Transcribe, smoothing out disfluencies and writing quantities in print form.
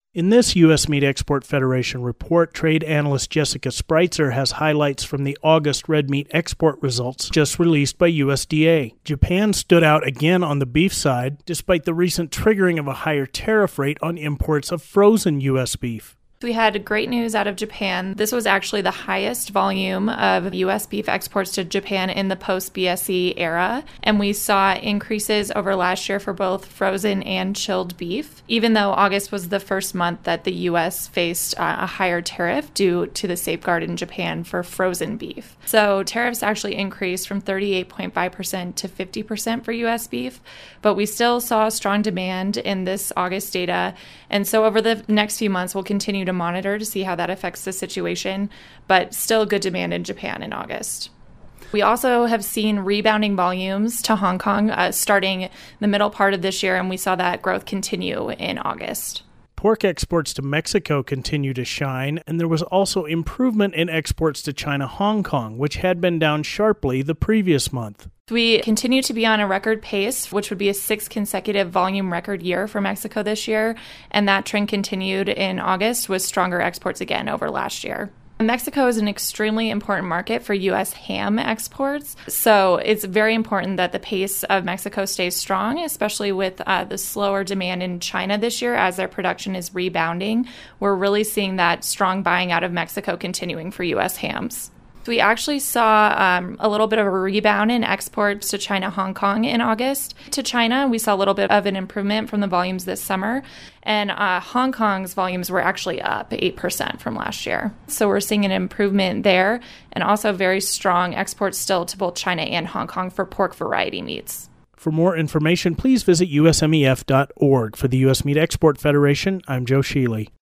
In this U.S. Meat Export Federation report, trade analyst Jessica Spreitzer has highlights from the August red meat export results just released by USDA. Japan stood out again on the beef side, despite the recent triggering of a higher tariff rate on imports of frozen U.S. beef. We had great news out of Japan. This was actually the highest volume of U.S. beef exports to Japan in the post-BSE era, and we saw increases over last year for both frozen and chilled beef, even though August was the first month that the U.S. faced a higher tariff due to the safeguard in Japan for frozen beef. So tariffs actually increased from 38.5% to 50% for U.S. beef, but we still saw strong demand in this August data, and so over the next few months, we'll continue to monitor to see how that affects the situation, but still good demand in Japan in August. We also have seen rebounding volumes to Hong Kong starting the middle part of this year, and we saw that growth continue in August. Pork exports to Mexico continue to shine, and there was also improvement in exports to China-Hong Kong, which had been down sharply the previous month. We continue to be on a record pace, which would be a 6th consecutive volume record year for Mexico this year, and that trend continued in August with stronger exports again over last year. Mexico is an extremely important market for U.S. ham exports, so it's very important that the pace of Mexico stays strong, especially with the slower demand in China this year as their production is rebounding. We're really seeing that strong buying out of Mexico continuing for U.S. hams. We actually saw a little bit of a rebound in exports to China, Hong Kong in August. To China, we saw a little bit of an improvement from the volumes this summer, and Hong Kong's volumes were actually up 8% from last year. So we're seeing an improvement there, and also very strong exports still to both China and Hong Kong for pork variety meats. For more information, please visit usmef.org. For the U.S. Meat Export Federation, I'm Joe Sheely.